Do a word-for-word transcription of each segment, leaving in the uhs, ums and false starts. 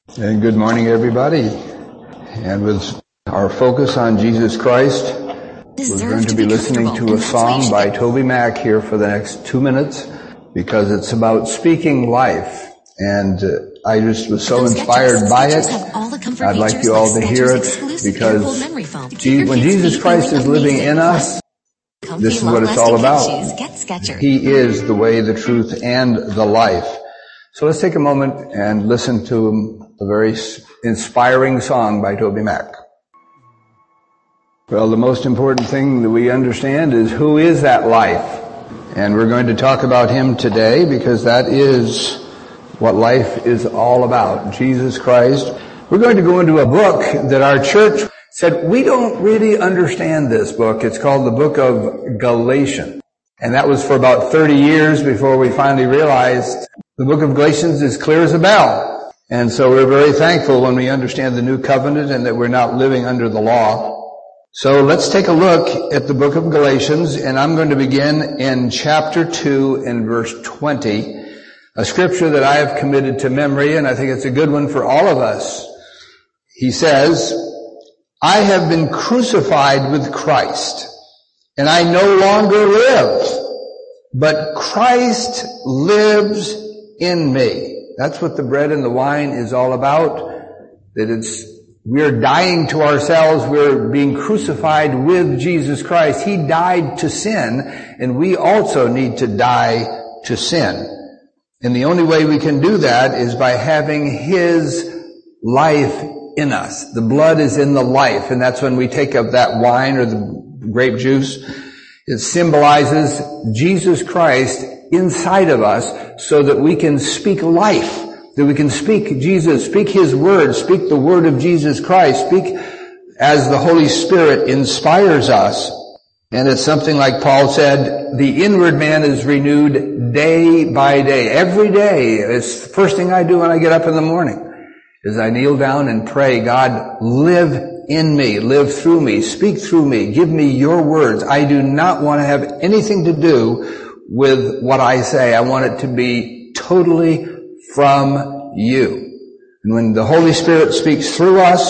And good morning, everybody. And with our focus on Jesus Christ, we're going to be listening to a song by Toby Mac here for the next two minutes because it's about speaking life. And uh, I just was so inspired by it. I'd like you all to hear it because when Jesus Christ is living in us, this is what it's all about. He is the way, the truth, and the life. So let's take a moment and listen to a very inspiring song by Toby Mac. Well, the most important thing that we understand is who is that life? And we're going to talk about him today because that is what life is all about, Jesus Christ. We're going to go into a book that our church said, we don't really understand this book. It's called the Book of Galatians. And that was for about thirty years before we finally realized the book of Galatians is clear as a bell. And so we're very thankful when we understand the new covenant and that we're not living under the law. So let's take a look at the book of Galatians, and I'm going to begin in chapter two and verse twenty, a scripture that I have committed to memory, and I think it's a good one for all of us. He says, I have been crucified with Christ, and I no longer live, but Christ lives in me. That's what the bread and the wine is all about. That it's, we're dying to ourselves. We're being crucified with Jesus Christ. He died to sin, and we also need to die to sin. And the only way we can do that is by having His life in us. The blood is in the life, and that's when we take up that wine or the grape juice. It symbolizes Jesus Christ inside of us so that we can speak life, that we can speak Jesus, speak His word, speak the word of Jesus Christ, speak as the Holy Spirit inspires us. And it's something like Paul said, the inward man is renewed day by day. Every day, it's the first thing I do when I get up in the morning, is I kneel down and pray, God, live in me, live through me, speak through me, give me your words. I do not want to have anything to do with what I say. I want it to be totally from you. And when the Holy Spirit speaks through us,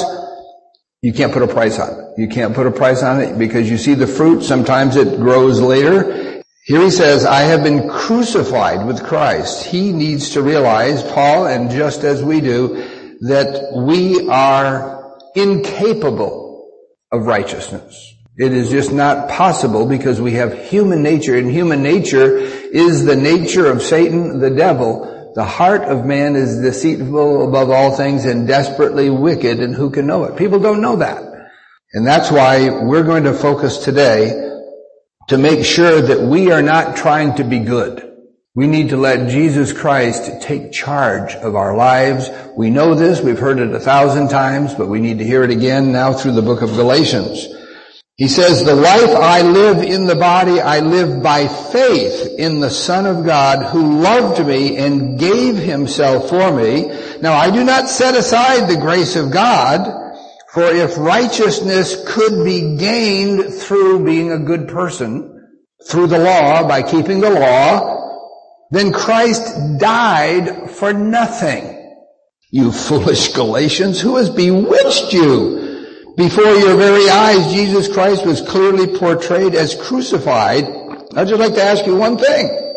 you can't put a price on it. You can't put a price on it because you see the fruit. Sometimes it grows later. Here he says, I have been crucified with Christ. He needs to realize, Paul, and just as we do, that we are incapable of righteousness. It is just not possible because we have human nature, and human nature is the nature of Satan, the devil. The heart of man is deceitful above all things and desperately wicked, and who can know it? People don't know that. And that's why we're going to focus today to make sure that we are not trying to be good. We need to let Jesus Christ take charge of our lives. We know this, we've heard it a thousand times, but we need to hear it again now through the book of Galatians. He says, the life I live in the body, I live by faith in the Son of God who loved me and gave himself for me. Now I do not set aside the grace of God, for if righteousness could be gained through being a good person, through the law, by keeping the law, then Christ died for nothing. You foolish Galatians, who has bewitched you? Before your very eyes, Jesus Christ was clearly portrayed as crucified. I'd just like to ask you one thing.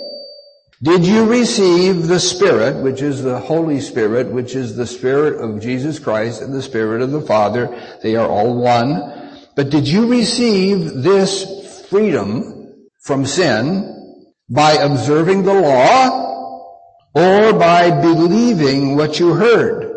Did you receive the Spirit, which is the Holy Spirit, which is the Spirit of Jesus Christ and the Spirit of the Father? They are all one. But did you receive this freedom from sin by observing the law or by believing what you heard?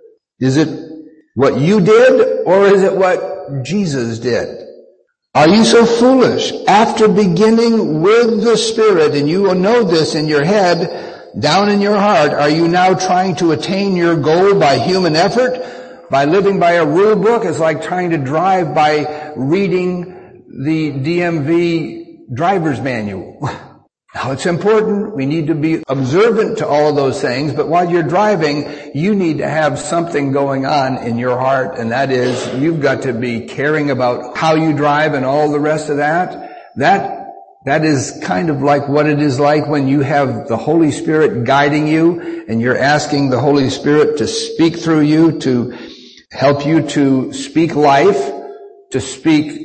Is it what you did, or is it what Jesus did? Are you so foolish? After beginning with the Spirit, and you will know this in your head, down in your heart, are you now trying to attain your goal by human effort? By living by a rule book? It's like trying to drive by reading the D M V driver's manual. Now, it's important. We need to be observant to all of those things. But while you're driving, you need to have something going on in your heart. And that is, you've got to be caring about how you drive and all the rest of that. That That is kind of like what it is like when you have the Holy Spirit guiding you and you're asking the Holy Spirit to speak through you, to help you to speak life, to speak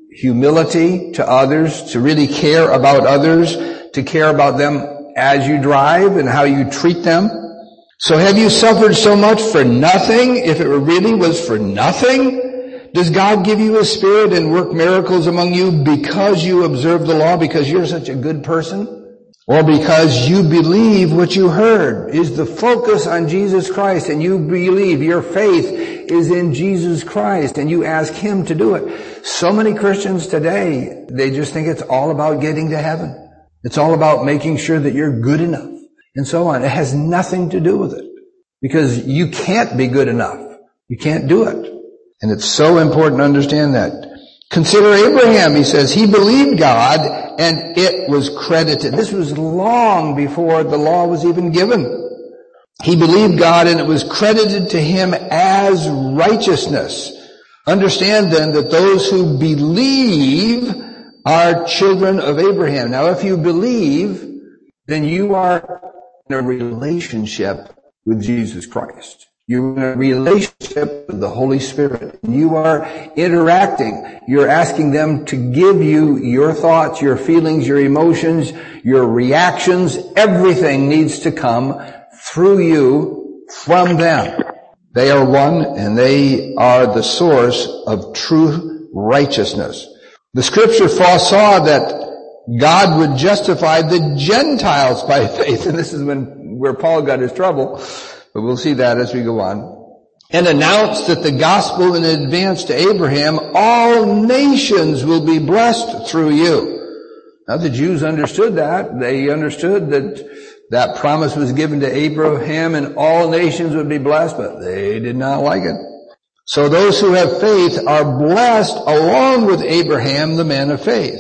humility to others, to really care about others, to care about them as you drive and how you treat them. So have you suffered so much for nothing, if it really was for nothing? Does God give you His Spirit and work miracles among you because you observe the law, because you're such a good person? Or because you believe what you heard? Is the focus on Jesus Christ and you believe, your faith is in Jesus Christ and you ask Him to do it? So many Christians today, they just think it's all about getting to heaven. It's all about making sure that you're good enough and so on. It has nothing to do with it because you can't be good enough. You can't do it. And it's so important to understand that. Consider Abraham, he says, he believed God and it was credited. This was long before the law was even given. He believed God and it was credited to him as righteousness. Understand then that those who believe are children of Abraham. Now if you believe, then you are in a relationship with Jesus Christ. You're in a relationship with the Holy Spirit. You are interacting. You're asking them to give you your thoughts, your feelings, your emotions, your reactions. Everything needs to come through you from them. They are one and they are the source of true righteousness. The Scripture foresaw that God would justify the Gentiles by faith. And this is when where Paul got his trouble. But we'll see that as we go on. And announced that the gospel in advance to Abraham, all nations will be blessed through you. Now the Jews understood that. They understood that that promise was given to Abraham and all nations would be blessed, but they did not like it. So those who have faith are blessed along with Abraham, the man of faith.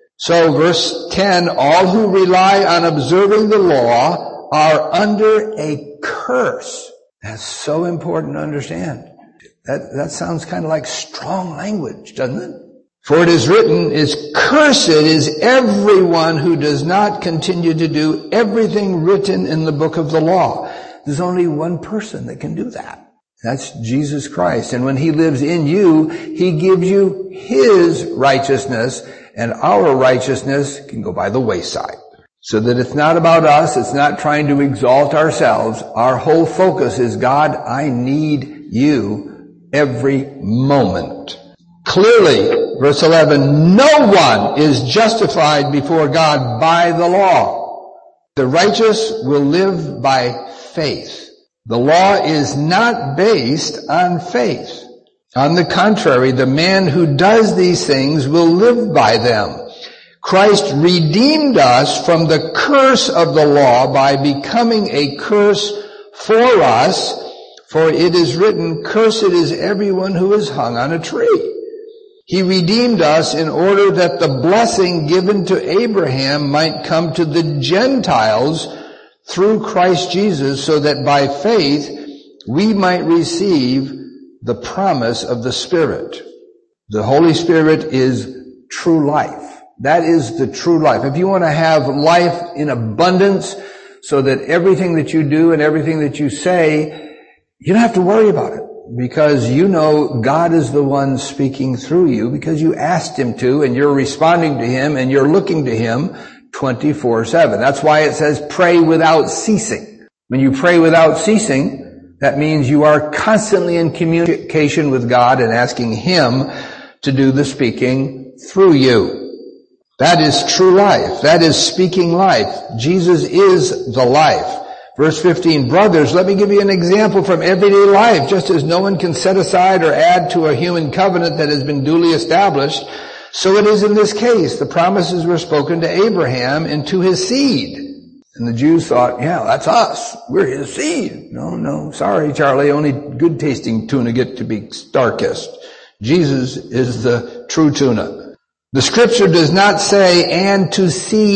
So verse ten, all who rely on observing the law are under a curse. That's so important to understand. That, that sounds kind of like strong language, doesn't it? For it is written, is cursed is everyone who does not continue to do everything written in the book of the law. There's only one person that can do that. That's Jesus Christ. And when He lives in you, He gives you His righteousness, and our righteousness can go by the wayside. So that it's not about us, it's not trying to exalt ourselves. Our whole focus is, God, I need you every moment. Clearly, verse eleven, no one is justified before God by the law. The righteous will live by faith. The law is not based on faith. On the contrary, the man who does these things will live by them. Christ redeemed us from the curse of the law by becoming a curse for us, for it is written, cursed is everyone who is hung on a tree. He redeemed us in order that the blessing given to Abraham might come to the Gentiles through Christ Jesus, so that by faith we might receive the promise of the Spirit. The Holy Spirit is true life. That is the true life. If you want to have life in abundance so that everything that you do and everything that you say, you don't have to worry about it because you know God is the one speaking through you because you asked Him to and you're responding to Him and you're looking to Him twenty-four seven. That's why it says pray without ceasing. When you pray without ceasing, that means you are constantly in communication with God and asking Him to do the speaking through you. That is true life. That is speaking life. Jesus is the life. Verse fifteen, brothers, let me give you an example from everyday life. Just as no one can set aside or add to a human covenant that has been duly established, so it is in this case. The promises were spoken to Abraham and to his seed. And the Jews thought, yeah, that's us. We're his seed. No, no, sorry, Charlie. Only good tasting tuna get to be star-kissed. Jesus is the true tuna. The Scripture does not say, and to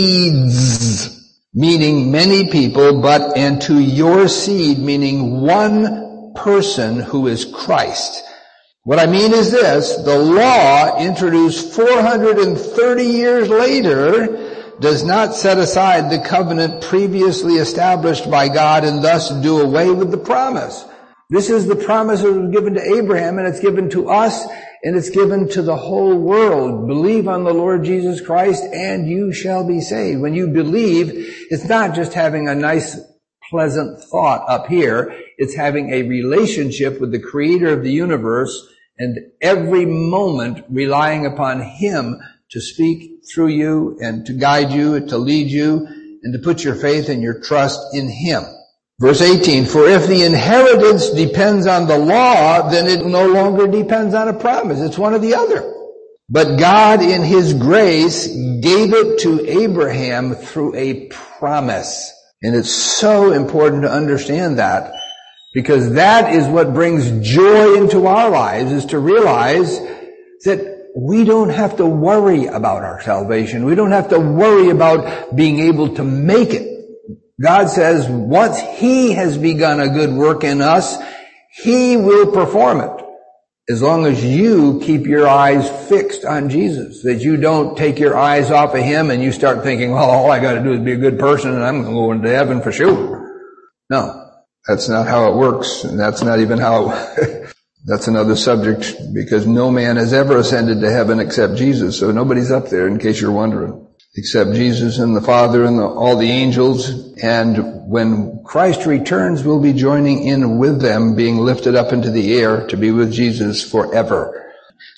seeds, meaning many people, but and to your seed, meaning one person who is Christ. What I mean is this, the law introduced four hundred thirty years later does not set aside the covenant previously established by God and thus do away with the promise. This is the promise that was given to Abraham, and it's given to us, and it's given to the whole world. Believe on the Lord Jesus Christ, and you shall be saved. When you believe, it's not just having a nice, pleasant thought up here. It's having a relationship with the Creator of the universe, and every moment relying upon Him to speak through you and to guide you, to lead you, and to put your faith and your trust in Him. Verse eighteen, for if the inheritance depends on the law, then it no longer depends on a promise. It's one or the other. But God in His grace gave it to Abraham through a promise. And it's so important to understand that, because that is what brings joy into our lives, is to realize that we don't have to worry about our salvation. We don't have to worry about being able to make it. God says once He has begun a good work in us, He will perform it. As long as you keep your eyes fixed on Jesus, that you don't take your eyes off of Him and you start thinking, well, all I got to do is be a good person and I'm going to go into heaven for sure. No, that's not how it works. And that's not even how, that's another subject, because no man has ever ascended to heaven except Jesus. So nobody's up there, in case you're wondering, except Jesus and the Father and the, all the angels. And when Christ returns, we'll be joining in with them, being lifted up into the air to be with Jesus forever.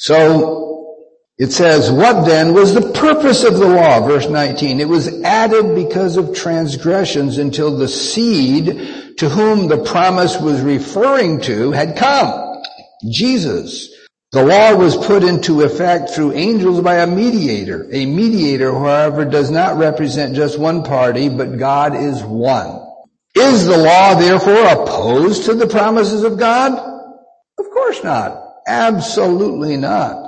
So it says, what then was the purpose of the law? Verse nineteen, it was added because of transgressions until the seed to whom the promise was referring to had come, Jesus. The law was put into effect through angels by a mediator. A mediator, however, does not represent just one party, but God is one. Is the law, therefore, opposed to the promises of God? Of course not. Absolutely not.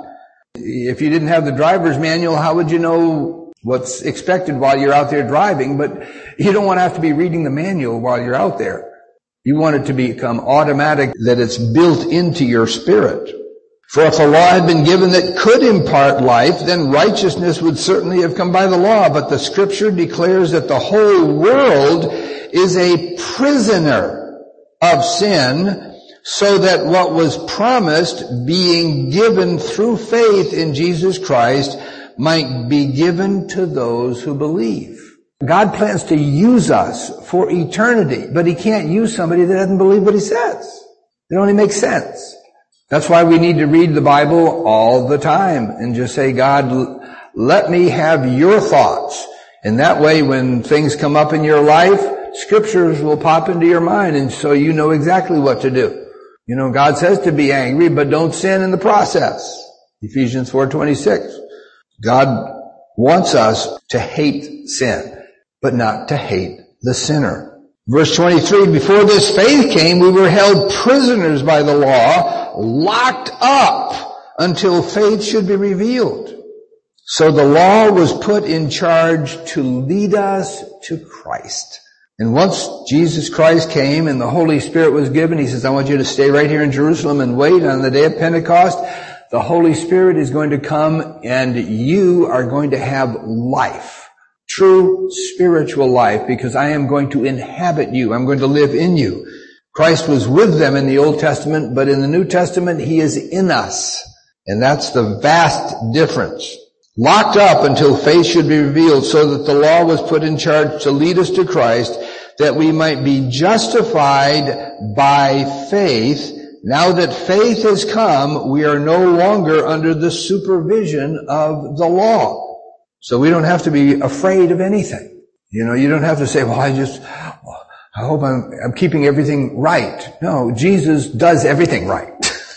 If you didn't have the driver's manual, how would you know what's expected while you're out there driving? But you don't want to have to be reading the manual while you're out there. You want it to become automatic, that it's built into your spirit. For if a law had been given that could impart life, then righteousness would certainly have come by the law. But the Scripture declares that the whole world is a prisoner of sin, so that what was promised, being given through faith in Jesus Christ, might be given to those who believe. God plans to use us for eternity, but He can't use somebody that doesn't believe what He says. It only makes sense. That's why we need to read the Bible all the time and just say, God, let me have your thoughts. And that way, when things come up in your life, scriptures will pop into your mind, and so you know exactly what to do. You know, God says to be angry, but don't sin in the process. Ephesians four twenty-six. God wants us to hate sin, but not to hate the sinner. Verse twenty-three, before this faith came, we were held prisoners by the law, locked up until faith should be revealed. So the law was put in charge to lead us to Christ. And once Jesus Christ came and the Holy Spirit was given, He says, I want you to stay right here in Jerusalem and wait on the day of Pentecost. The Holy Spirit is going to come and you are going to have life. True spiritual life, because I am going to inhabit you. I'm going to live in you. Christ was with them in the Old Testament, but in the New Testament, He is in us. And that's the vast difference. Locked up until faith should be revealed, so that the law was put in charge to lead us to Christ, that we might be justified by faith. Now that faith has come, we are no longer under the supervision of the law. So we don't have to be afraid of anything. You know, you don't have to say, well, I just, I hope I'm, I'm keeping everything right. No, Jesus does everything right.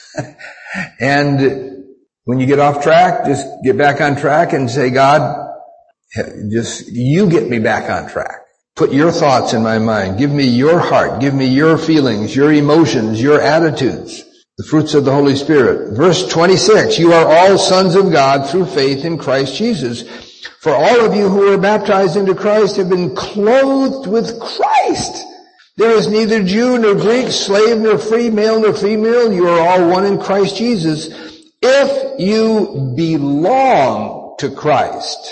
And when you get off track, just get back on track and say, God, just, you get me back on track. Put your thoughts in my mind. Give me your heart. Give me your feelings, your emotions, your attitudes. The fruits of the Holy Spirit. Verse twenty-six, you are all sons of God through faith in Christ Jesus. For all of you who are baptized into Christ have been clothed with Christ. There is neither Jew nor Greek, slave nor free, male nor female. You are all one in Christ Jesus. If you belong to Christ,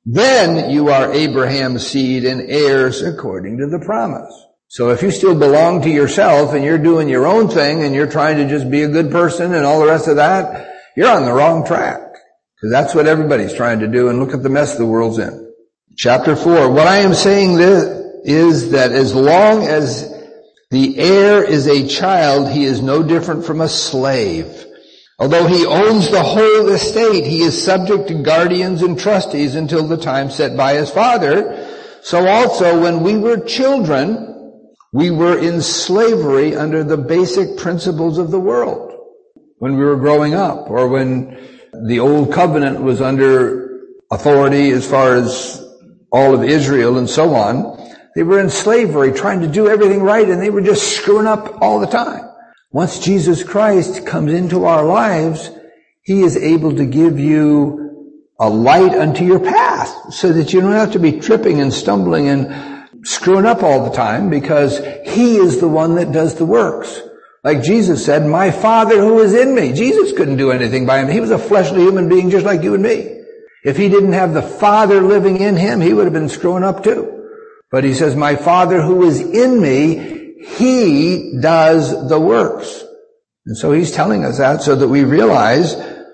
then you are Abraham's seed and heirs according to the promise. So if you still belong to yourself and you're doing your own thing and you're trying to just be a good person and all the rest of that, you're on the wrong track. Because that's what everybody's trying to do, and look at the mess the world's in. Chapter four. What I am saying this is that as long as the heir is a child, he is no different from a slave. Although he owns the whole estate, he is subject to guardians and trustees until the time set by his father. So also when we were children, we were in slavery under the basic principles of the world. When we were growing up, or when the old covenant was under authority as far as all of Israel and so on, they were in slavery trying to do everything right, and they were just screwing up all the time. Once Jesus Christ comes into our lives, he is able to give you a light unto your path so that you don't have to be tripping and stumbling and screwing up all the time, because he is the one that does the works. Like Jesus said, my Father who is in me. Jesus couldn't do anything by him. He was a fleshly human being just like you and me. If he didn't have the Father living in him, he would have been screwing up too. But he says, my Father who is in me, he does the works. And so he's telling us that so that we realize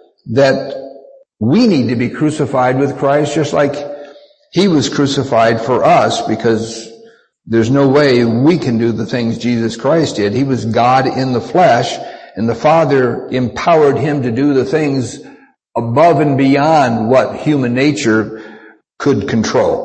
that we need to be crucified with Christ just like he was crucified for us, because there's no way we can do the things Jesus Christ did. He was God in the flesh, and the Father empowered him to do the things above and beyond what human nature could control.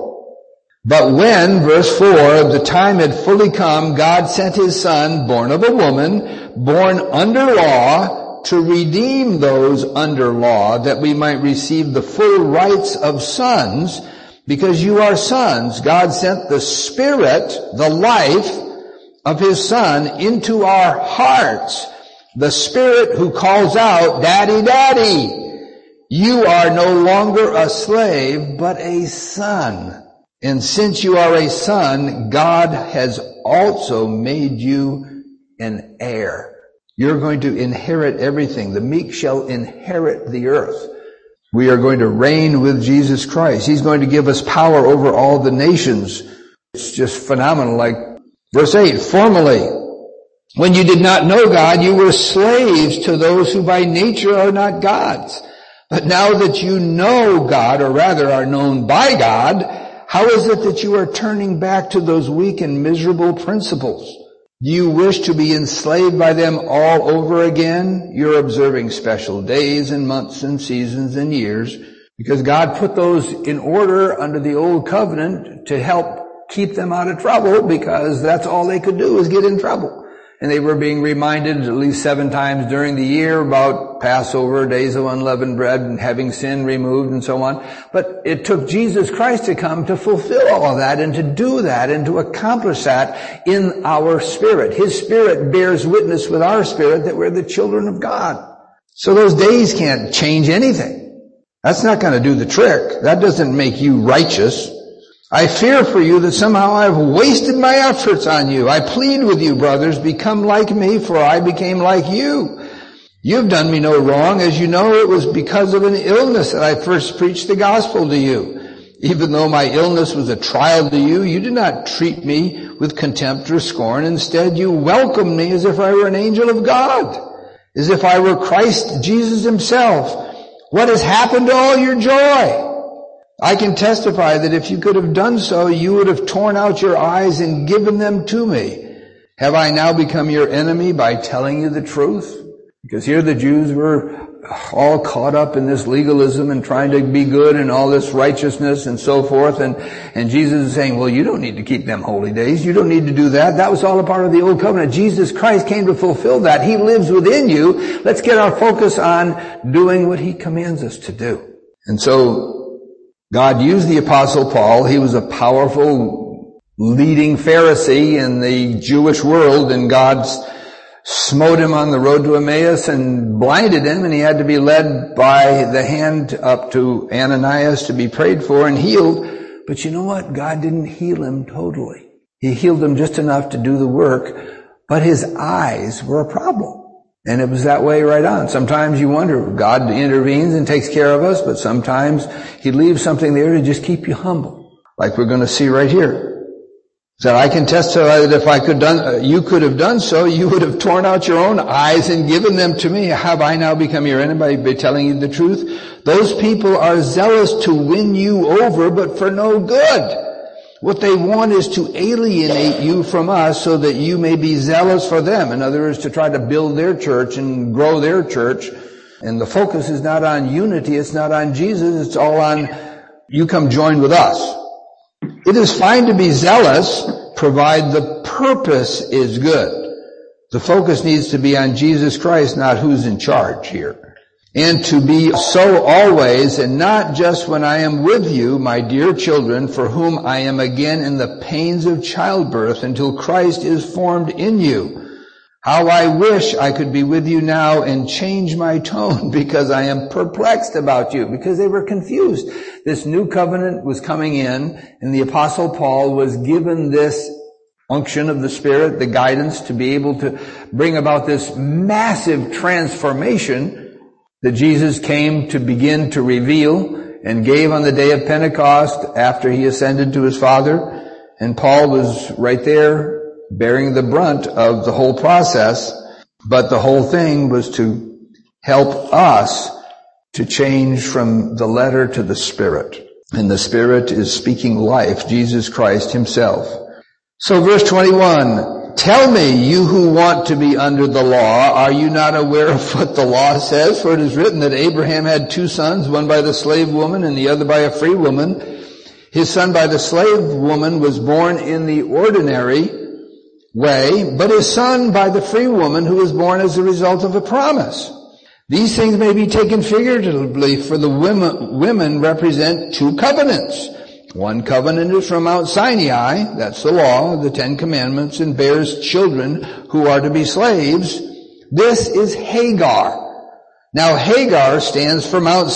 But when, verse four, the time had fully come, God sent his Son, born of a woman, born under law, to redeem those under law, that we might receive the full rights of sons. Because you are sons, God sent the Spirit, the life of his Son, into our hearts. The Spirit who calls out, Daddy, Daddy. You are no longer a slave, but a son. And since you are a son, God has also made you an heir. You're going to inherit everything. The meek shall inherit the earth. We are going to reign with Jesus Christ. He's going to give us power over all the nations. It's just phenomenal. Like verse eight, formerly, when you did not know God, you were slaves to those who by nature are not gods. But now that you know God, or rather are known by God, how is it that you are turning back to those weak and miserable principles? Do you wish to be enslaved by them all over again? You're observing special days and months and seasons and years, because God put those in order under the old covenant to help keep them out of trouble, because that's all they could do is get in trouble. And they were being reminded at least seven times during the year about Passover, days of unleavened bread, and having sin removed and so on. But it took Jesus Christ to come to fulfill all of that and to do that and to accomplish that in our spirit. His Spirit bears witness with our spirit that we're the children of God. So those days can't change anything. That's not going to do the trick. That doesn't make you righteous. I fear for you that somehow I have wasted my efforts on you. I plead with you, brothers, become like me, for I became like you. You've done me no wrong. As you know, it was because of an illness that I first preached the gospel to you. Even though my illness was a trial to you, you did not treat me with contempt or scorn. Instead, you welcomed me as if I were an angel of God, as if I were Christ Jesus himself. What has happened to all your joy? I can testify that if you could have done so, you would have torn out your eyes and given them to me. Have I now become your enemy by telling you the truth? Because here the Jews were all caught up in this legalism and trying to be good and all this righteousness and so forth. And, and Jesus is saying, well, you don't need to keep them holy days. You don't need to do that. That was all a part of the old covenant. Jesus Christ came to fulfill that. He lives within you. Let's get our focus on doing what he commands us to do. And so God used the Apostle Paul. He was a powerful leading Pharisee in the Jewish world, and God smote him on the road to Emmaus and blinded him, and he had to be led by the hand up to Ananias to be prayed for and healed. But you know what? God didn't heal him totally. He healed him just enough to do the work, but his eyes were a problem. And it was that way right on. Sometimes you wonder, God intervenes and takes care of us, but sometimes He leaves something there to just keep you humble. Like we're going to see right here. So I can testify that if I could done, you could have done so, you would have torn out your own eyes and given them to me. Have I now become your enemy by telling you the truth? Those people are zealous to win you over, but for no good. What they want is to alienate you from us so that you may be zealous for them. In other words, to try to build their church and grow their church. And the focus is not on unity, it's not on Jesus, it's all on you come join with us. It is fine to be zealous, provided the purpose is good. The focus needs to be on Jesus Christ, not who's in charge here. And to be so always, and not just when I am with you, my dear children, for whom I am again in the pains of childbirth until Christ is formed in you. How I wish I could be with you now and change my tone, because I am perplexed about you, because they were confused. This new covenant was coming in, and the Apostle Paul was given this unction of the Spirit, the guidance to be able to bring about this massive transformation that Jesus came to begin to reveal and gave on the day of Pentecost after He ascended to His Father. And Paul was right there bearing the brunt of the whole process, but the whole thing was to help us to change from the letter to the Spirit. And the Spirit is speaking life, Jesus Christ Himself. So verse twenty-one, tell me, you who want to be under the law, are you not aware of what the law says? For it is written that Abraham had two sons, one by the slave woman and the other by a free woman. His son by the slave woman was born in the ordinary way, but his son by the free woman who was born as a result of a promise. These things may be taken figuratively, for the women, women represent two covenants. One covenant is from Mount Sinai, that's the law, the Ten Commandments, and bears children who are to be slaves. This is Hagar. Now Hagar stands for Mount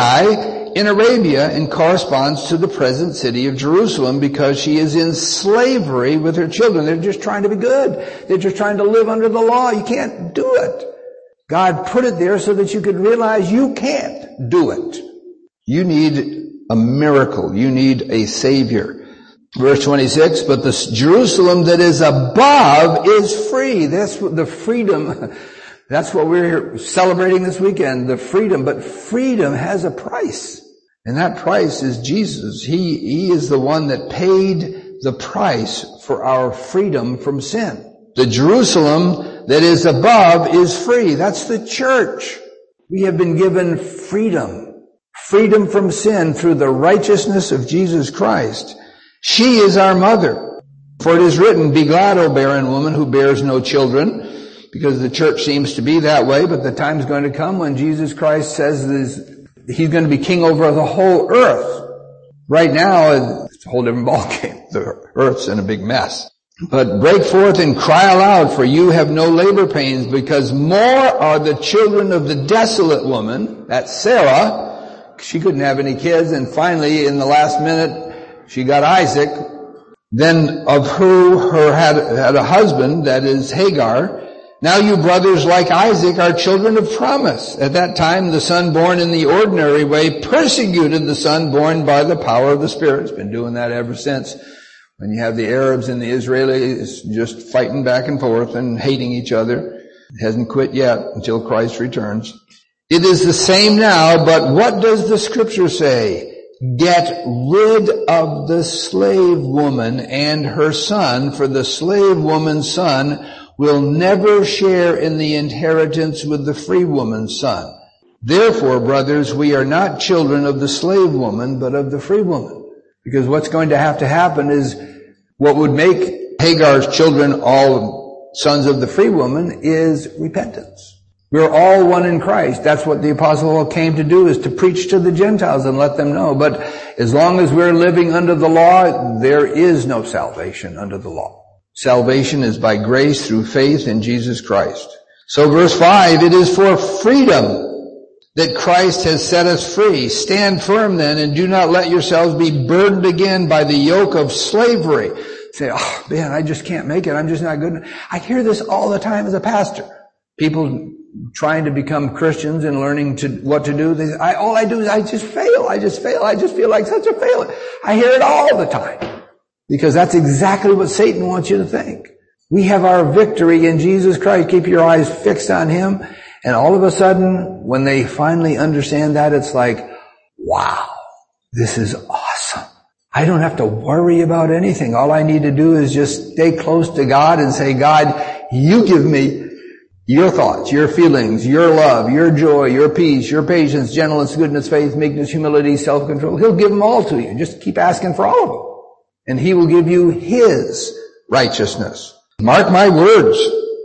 Sinai in Arabia and corresponds to the present city of Jerusalem because she is in slavery with her children. They're just trying to be good. They're just trying to live under the law. You can't do it. God put it there so that you could realize you can't do it. You need a miracle. You need a Savior. Verse twenty-six, but the Jerusalem that is above is free. That's the freedom. That's what we're celebrating this weekend, the freedom. But freedom has a price. And that price is Jesus. He, He is the one that paid the price for our freedom from sin. The Jerusalem that is above is free. That's the church. We have been given freedom. Freedom from sin through the righteousness of Jesus Christ. She is our mother. For it is written, be glad, O barren woman who bears no children, because the church seems to be that way, but the time's going to come when Jesus Christ says this, He's going to be king over the whole earth. Right now, it's a whole different ballgame. The earth's in a big mess. But break forth and cry aloud, for you have no labor pains, because more are the children of the desolate woman, that's Sarah. She couldn't have any kids, and finally, in the last minute, she got Isaac. Then of who her had, had a husband, that is Hagar. Now you brothers like Isaac are children of promise. At that time, the son born in the ordinary way persecuted the son born by the power of the Spirit. It's been doing that ever since. When you have the Arabs and the Israelis just fighting back and forth and hating each other. It hasn't quit yet until Christ returns. It is the same now, but what does the Scripture say? Get rid of the slave woman and her son, for the slave woman's son will never share in the inheritance with the free woman's son. Therefore, brothers, we are not children of the slave woman, but of the free woman. Because what's going to have to happen is what would make Hagar's children all sons of the free woman is repentance. We're all one in Christ. That's what the Apostle Paul came to do, is to preach to the Gentiles and let them know. But as long as we're living under the law, there is no salvation under the law. Salvation is by grace through faith in Jesus Christ. So verse five, it is for freedom that Christ has set us free. Stand firm then, and do not let yourselves be burdened again by the yoke of slavery. Say, oh man, I just can't make it. I'm just not good enough. I hear this all the time as a pastor. People trying to become Christians and learning to what to do. They, I, all I do is I just fail. I just fail. I just feel like such a failure. I hear it all the time. Because that's exactly what Satan wants you to think. We have our victory in Jesus Christ. Keep your eyes fixed on Him. And all of a sudden, when they finally understand that, it's like, wow, this is awesome. I don't have to worry about anything. All I need to do is just stay close to God and say, God, you give me your thoughts, your feelings, your love, your joy, your peace, your patience, gentleness, goodness, faith, meekness, humility, self-control. He'll give them all to you. Just keep asking for all of them. And He will give you His righteousness. Mark my words.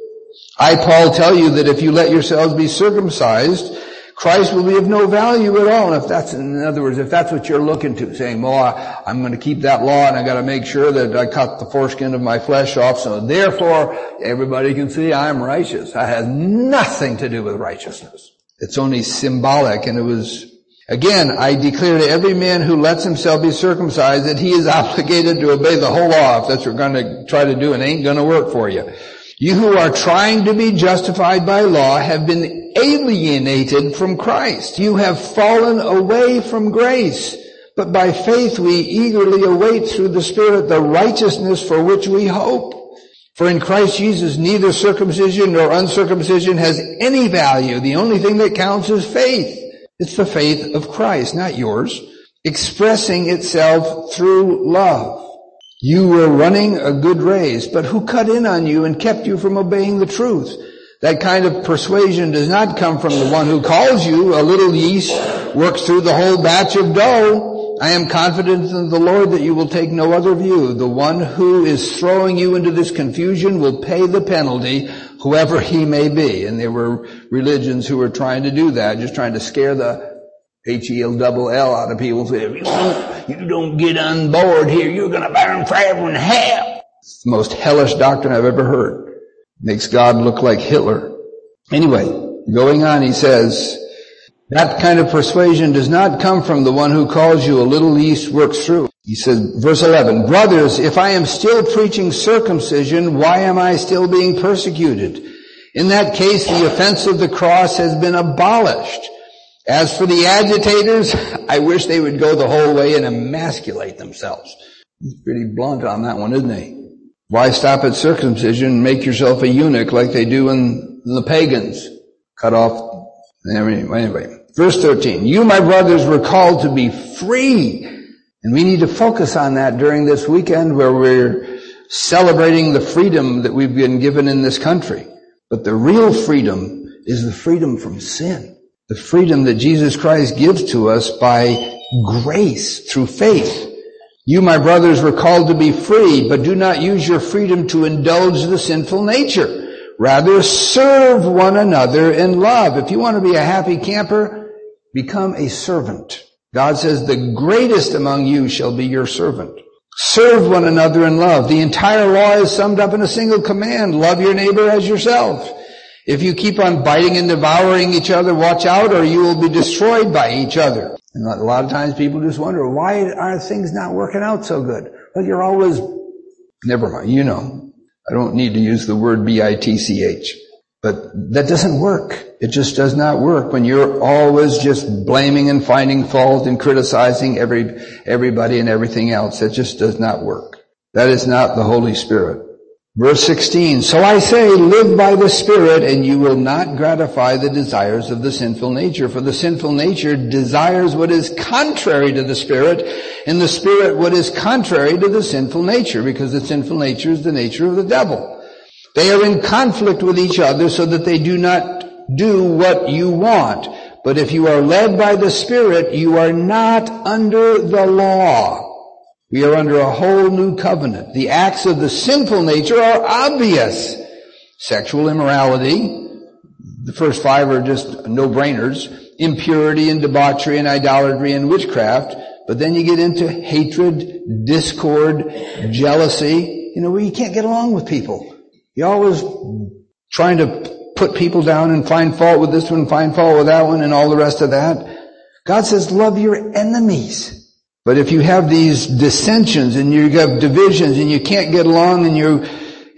I, Paul, tell you that if you let yourselves be circumcised, Christ will be of no value at all. And if that's, in other words, if that's what you're looking to, saying, well, I, I'm going to keep that law and I got to make sure that I cut the foreskin of my flesh off, so therefore everybody can see I'm righteous. That has nothing to do with righteousness. It's only symbolic. And it was, again, I declare to every man who lets himself be circumcised that he is obligated to obey the whole law. If that's what you're going to try to do, it ain't going to work for you. You who are trying to be justified by law have been alienated from Christ. You have fallen away from grace. But by faith we eagerly await through the Spirit the righteousness for which we hope. For in Christ Jesus neither circumcision nor uncircumcision has any value. The only thing that counts is faith. It's the faith of Christ, not yours, expressing itself through love. You were running a good race, but who cut in on you and kept you from obeying the truth? That kind of persuasion does not come from the one who calls you. A little yeast works through the whole batch of dough. I am confident in the Lord that you will take no other view. The one who is throwing you into this confusion will pay the penalty, whoever he may be. And there were religions who were trying to do that, just trying to scare the H E L double L out of people. Say, if you don't, you don't get on board here, you're going to burn forever in hell. It's the most hellish doctrine I've ever heard. Makes God look like Hitler. Anyway, going on, he says, that kind of persuasion does not come from the one who calls you. A little yeast works through. He says, verse eleven, brothers, if I am still preaching circumcision, why am I still being persecuted? In that case, the offense of the cross has been abolished. As for the agitators, I wish they would go the whole way and emasculate themselves. He's pretty blunt on that one, isn't he? Why stop at circumcision and make yourself a eunuch like they do in the pagans? Cut off. Anyway, verse thirteen. You, my brothers, were called to be free. And we need to focus on that during this weekend where we're celebrating the freedom that we've been given in this country. But the real freedom is the freedom from sin. The freedom that Jesus Christ gives to us by grace through faith. You, my brothers, were called to be free, but do not use your freedom to indulge the sinful nature. Rather, serve one another in love. If you want to be a happy camper, become a servant. God says, the greatest among you shall be your servant. Serve one another in love. The entire law is summed up in a single command. Love your neighbor as yourself. If you keep on biting and devouring each other, watch out or you will be destroyed by each other. And a lot of times people just wonder, why are things not working out so good? Well, you're always, never mind, you know. I don't need to use the word B I T C H. But that doesn't work. It just does not work when you're always just blaming and finding fault and criticizing every, everybody and everything else. That just does not work. That is not the Holy Spirit. Verse sixteen, so I say, live by the Spirit, and you will not gratify the desires of the sinful nature. For the sinful nature desires what is contrary to the Spirit, and the Spirit what is contrary to the sinful nature, because the sinful nature is the nature of the devil. They are in conflict with each other so that they do not do what you want. But if you are led by the Spirit, you are not under the law. We are under a whole new covenant. The acts of the sinful nature are obvious. Sexual immorality. The first five are just no-brainers. Impurity and debauchery and idolatry and witchcraft. But then you get into hatred, discord, jealousy. You know, where you can't get along with people. You're always trying to put people down and find fault with this one, find fault with that one, and all the rest of that. God says, love your enemies. But if you have these dissensions and you have divisions and you can't get along and you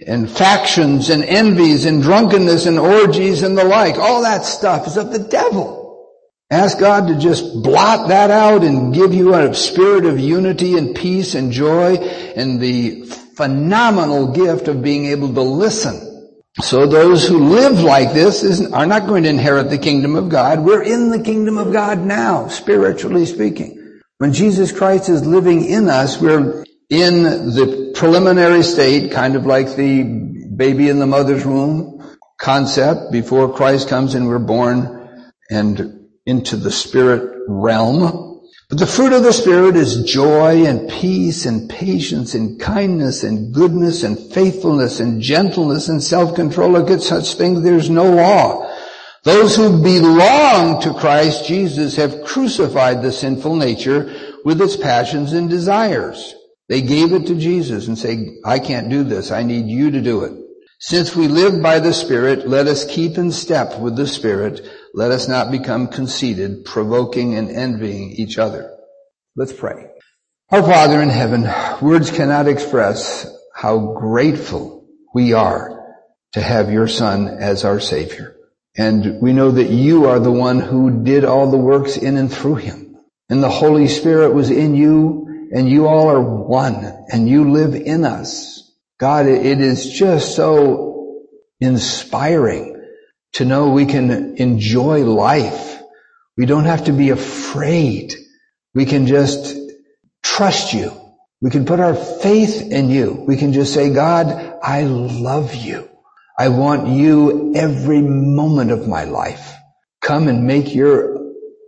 and factions and envies and drunkenness and orgies and the like. All that stuff is of the devil. Ask God to just blot that out and give you a spirit of unity and peace and joy and the phenomenal gift of being able to listen. So those who live like this is, are not going to inherit the kingdom of God. We're in the kingdom of God now, spiritually speaking. When Jesus Christ is living in us, we're in the preliminary state, kind of like the baby in the mother's womb concept before Christ comes and we're born and into the spirit realm. But the fruit of the Spirit is joy and peace and patience and kindness and goodness and faithfulness and gentleness and self-control. Against such things there's no law. Those who belong to Christ Jesus have crucified the sinful nature with its passions and desires. They gave it to Jesus and say, I can't do this. I need you to do it. Since we live by the Spirit, let us keep in step with the Spirit. Let us not become conceited, provoking and envying each other. Let's pray. Our Father in heaven, words cannot express how grateful we are to have your Son as our Savior. And we know that you are the one who did all the works in and through him. And the Holy Spirit was in you, and you all are one, and you live in us. God, it is just so inspiring to know we can enjoy life. We don't have to be afraid. We can just trust you. We can put our faith in you. We can just say, God, I love you. I want you every moment of my life. Come and make your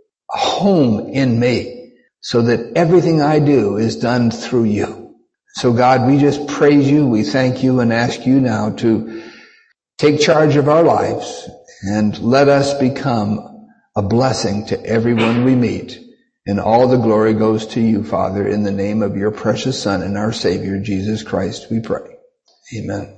home in me so that everything I do is done through you. So God, we just praise you. We thank you and ask you now to take charge of our lives and let us become a blessing to everyone we meet. And all the glory goes to you, Father, in the name of your precious Son and our Savior, Jesus Christ, we pray. Amen.